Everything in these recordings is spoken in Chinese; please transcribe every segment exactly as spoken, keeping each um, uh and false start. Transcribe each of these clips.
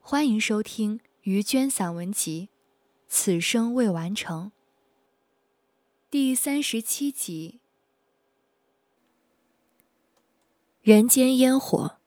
欢迎收听于娟散文集《此生未完成》第三十七集。人间烟火。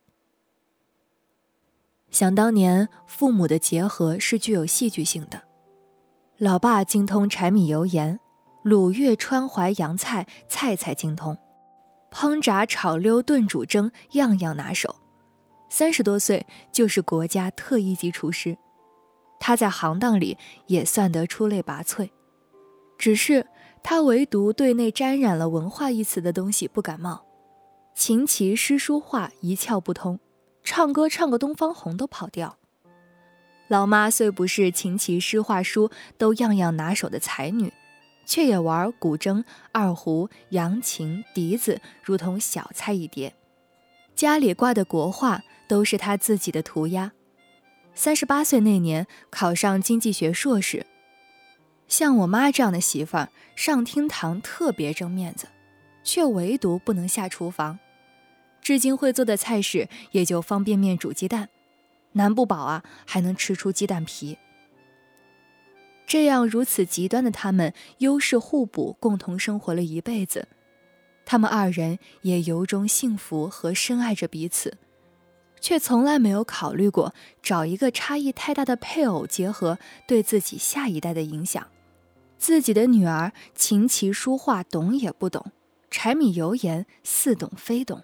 想当年，父母的结合是具有戏剧性的。老爸精通柴米油盐，鲁粤川淮洋菜菜菜精通，烹炸炒溜炖煮蒸样样拿手。三十多岁就是国家特一级厨师，他在行当里也算得出类拔萃。只是他唯独对那沾染了文化一词的东西不感冒，琴棋诗书画一窍不通，唱歌唱个东方红都跑调。老妈虽不是琴棋诗画书都样样拿手的才女，却也玩古筝、二胡、扬琴、笛子如同小菜一碟。家里挂的国画都是她自己的涂鸦。三十八岁那年考上经济学硕士。像我妈这样的媳妇儿，上厅堂特别争面子，却唯独不能下厨房。至今会做的菜式也就方便面煮鸡蛋，难不饱啊，还能吃出鸡蛋皮。这样如此极端的他们，优势互补，共同生活了一辈子。他们二人也由衷幸福和深爱着彼此，却从来没有考虑过找一个差异太大的配偶结合对自己下一代的影响。自己的女儿琴棋书画懂也不懂，柴米油盐似懂非懂。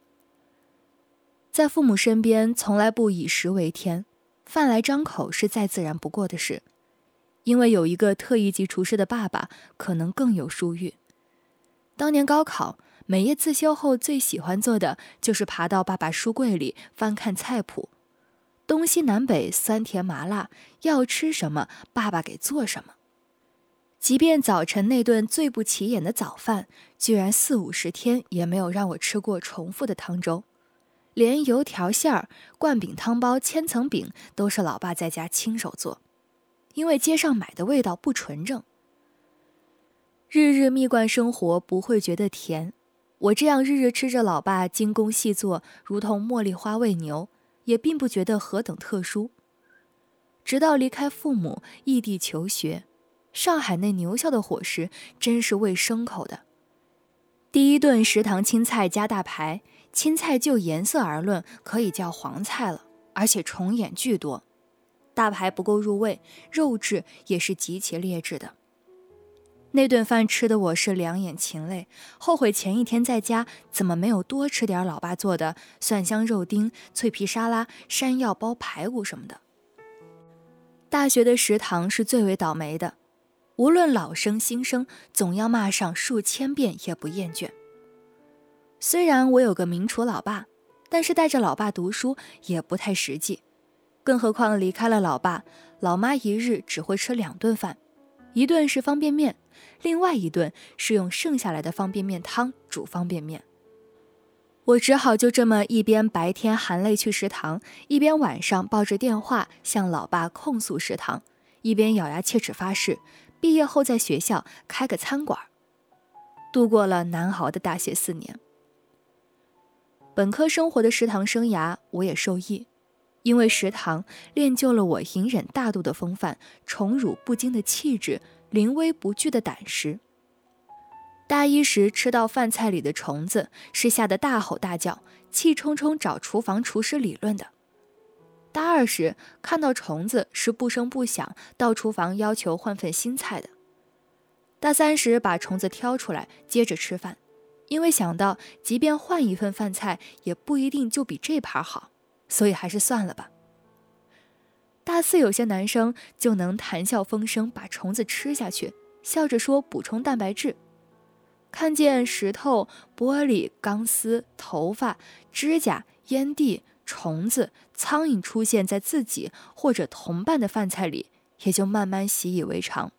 在父母身边从来不以食为天，饭来张口是再自然不过的事。因为有一个特一级厨师的爸爸，可能更有殊遇。当年高考，每夜自修后最喜欢做的就是爬到爸爸书柜里翻看菜谱，东西南北酸甜麻辣，要吃什么爸爸给做什么。即便早晨那顿最不起眼的早饭，居然四五十天也没有让我吃过重复的汤粥，连油条馅儿、灌饼汤包、千层饼都是老爸在家亲手做，因为街上买的味道不纯正。日日蜜罐生活不会觉得甜，我这样日日吃着老爸精工细作，如同茉莉花喂牛，也并不觉得何等特殊。直到离开父母异地求学，上海那牛校的伙食真是喂牲口的。第一顿食堂青菜加大排，青菜就颜色而论可以叫黄菜了，而且重眼巨多。大排不够入味，肉质也是极其劣质的。那顿饭吃的我是两眼噙泪，后悔前一天在家怎么没有多吃点老爸做的蒜香肉丁、脆皮沙拉、山药包排骨什么的。大学的食堂是最为倒霉的，无论老生新生，总要骂上数千遍也不厌倦。虽然我有个名厨老爸，但是带着老爸读书也不太实际，更何况离开了老爸，老妈一日只会吃两顿饭，一顿是方便面，另外一顿是用剩下来的方便面汤煮方便面。我只好就这么一边白天含泪去食堂，一边晚上抱着电话向老爸控诉食堂，一边咬牙切齿发誓毕业后在学校开个餐馆，度过了难熬的大学四年。本科生活的食堂生涯我也受益，因为食堂练就了我隐忍大度的风范，宠辱不惊的气质，临危不惧的胆识。大一时吃到饭菜里的虫子，是吓得大吼大叫，气冲冲找厨房厨师理论的。大二时看到虫子是不声不响到厨房要求换份新菜的。大三时把虫子挑出来接着吃饭，因为想到即便换一份饭菜也不一定就比这盘好，所以还是算了吧。大四有些男生就能谈笑风生把虫子吃下去，笑着说补充蛋白质。看见石头、玻璃、钢丝、头发、指甲、烟蒂、虫子、苍蝇出现在自己或者同伴的饭菜里，也就慢慢习以为常。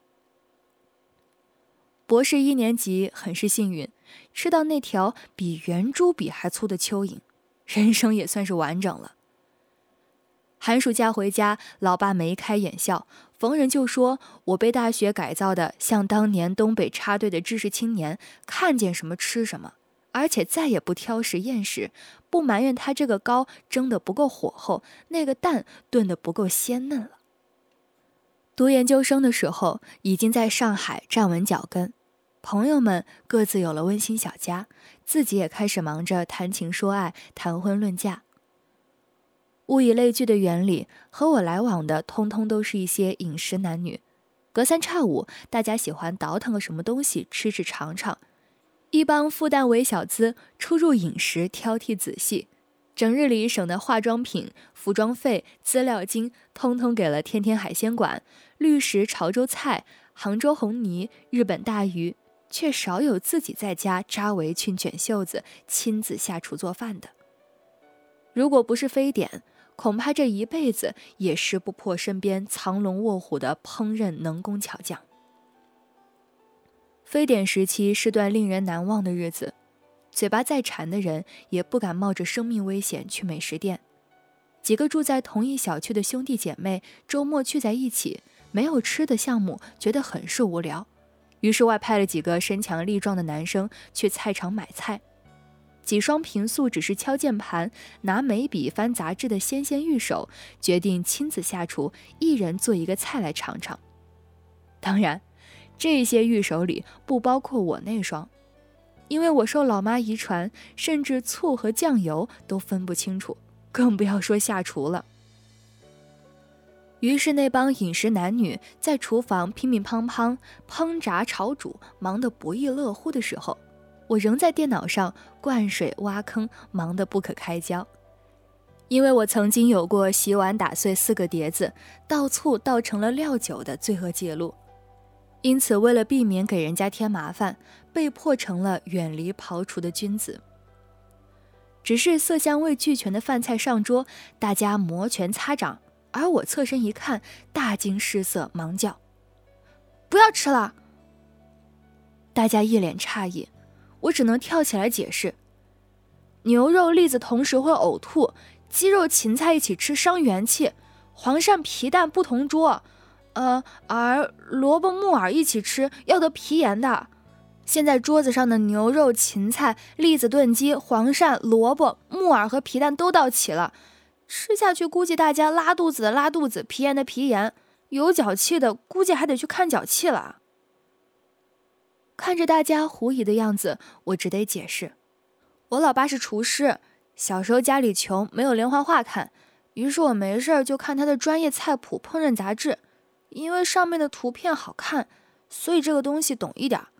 博士一年级很是幸运，吃到那条比圆珠笔还粗的蚯蚓，人生也算是完整了。寒暑假回家，老爸眉开眼笑，逢人就说我被大学改造的像当年东北插队的知识青年，看见什么吃什么， 而且再也不挑食厌食，不埋怨他这个糕蒸得不够火候，那个蛋炖得不够鲜嫩了。读研究生的时候，已经在上海站稳脚跟，朋友们各自有了温馨小家，自己也开始忙着谈情说爱、谈婚论嫁。物以类聚的原理，和我来往的通通都是一些饮食男女，隔三差五，大家喜欢倒腾个什么东西吃吃尝尝。一帮复旦伪小资出入饮食挑剔仔细，整日里省的化妆品、服装费、资料金，通通给了天天海鲜馆、绿食潮州菜、杭州红泥、日本大鱼，却少有自己在家扎围裙、卷袖子，亲自下厨做饭的。如果不是非典，恐怕这一辈子也识不破身边藏龙卧虎的烹饪能工巧匠。非典时期是段令人难忘的日子，嘴巴再馋的人也不敢冒着生命危险去美食店。几个住在同一小区的兄弟姐妹周末聚在一起，没有吃的项目，觉得很是无聊，于是外派了几个身强力壮的男生去菜场买菜。几双平素只是敲键盘、拿眉笔翻杂志的纤纤玉手，决定亲自下厨，一人做一个菜来尝尝。当然，这些玉手里不包括我那双，因为我受老妈遗传，甚至醋和酱油都分不清楚，更不要说下厨了。于是那帮饮食男女在厨房乒乒乓乓烹炸炒煮，忙得不亦乐乎的时候，我仍在电脑上灌水挖坑，忙得不可开交。因为我曾经有过洗碗打碎四个碟子，倒醋倒成了料酒的罪恶记录，因此为了避免给人家添麻烦，被迫成了远离庖厨的君子。只是色香味俱全的饭菜上桌，大家摩拳擦掌，而我侧身一看，大惊失色，忙叫：不要吃了！大家一脸诧异，我只能跳起来解释：牛肉栗子同时会呕吐，鸡肉芹菜一起吃伤元气，黄鳝皮蛋不同桌，呃，而萝卜木耳一起吃要得皮炎的。现在桌子上的牛肉、芹菜、栗子炖鸡、黄鳝、萝卜、木耳和皮蛋都到齐了，吃下去估计大家拉肚子的拉肚子，皮炎的皮炎，有脚气的估计还得去看脚气了。看着大家狐疑的样子，我只得解释：我老爸是厨师，小时候家里穷，没有连环画看，于是我没事就看他的专业菜谱烹饪杂志，因为上面的图片好看，所以这个东西懂一点。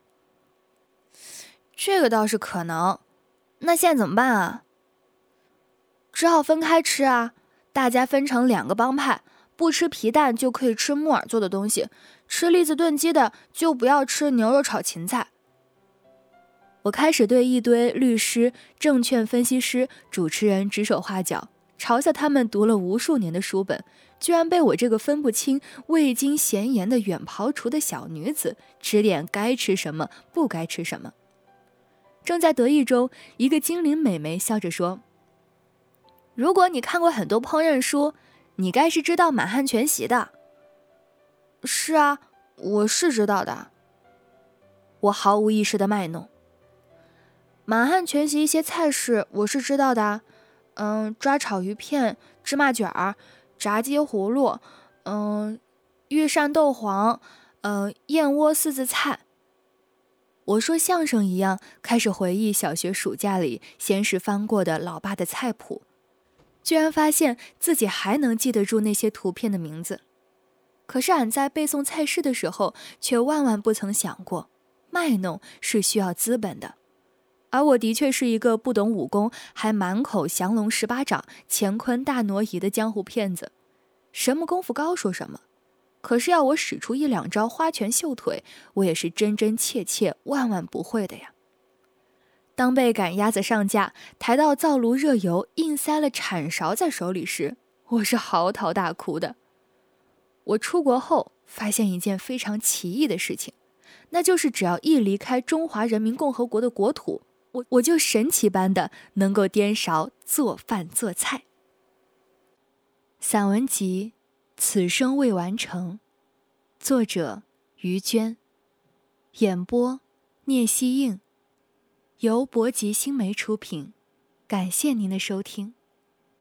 这个倒是可能，那现在怎么办啊？只好分开吃啊，大家分成两个帮派，不吃皮蛋就可以吃木耳做的东西，吃栗子炖鸡的就不要吃牛肉炒芹菜。我开始对一堆律师、证券分析师、主持人指手画脚，嘲笑他们读了无数年的书本，居然被我这个分不清未经闲言的远庖厨的小女子指点该吃什么，不该吃什么。正在得意中，一个精灵美眉笑着说：如果你看过很多烹饪书，你该是知道满汉全席的。是啊，我是知道的。我毫无意识地卖弄。满汉全席一些菜式我是知道的，嗯，抓炒鱼片、芝麻卷儿、炸鸡葫芦，嗯，御膳豆黄，嗯，燕窝四字菜。我说相声一样，开始回忆小学暑假里闲时翻过的老爸的菜谱，居然发现自己还能记得住那些图片的名字。可是俺在背诵菜式的时候，却万万不曾想过，卖弄是需要资本的。而我的确是一个不懂武功，还满口降龙十八掌、乾坤大挪移的江湖骗子，什么功夫高说什么。可是要我使出一两招花拳绣腿，我也是真真切切万万不会的呀。当被赶鸭子上架，抬到灶炉热油，硬塞了铲勺在手里时，我是嚎啕大哭的。我出国后发现一件非常奇异的事情，那就是只要一离开中华人民共和国的国土，我我就神奇般的能够颠勺做饭做菜。散文集《此生未完成》，作者于娟，演播聂希映， 由博吉新媒出品，感谢您的收听。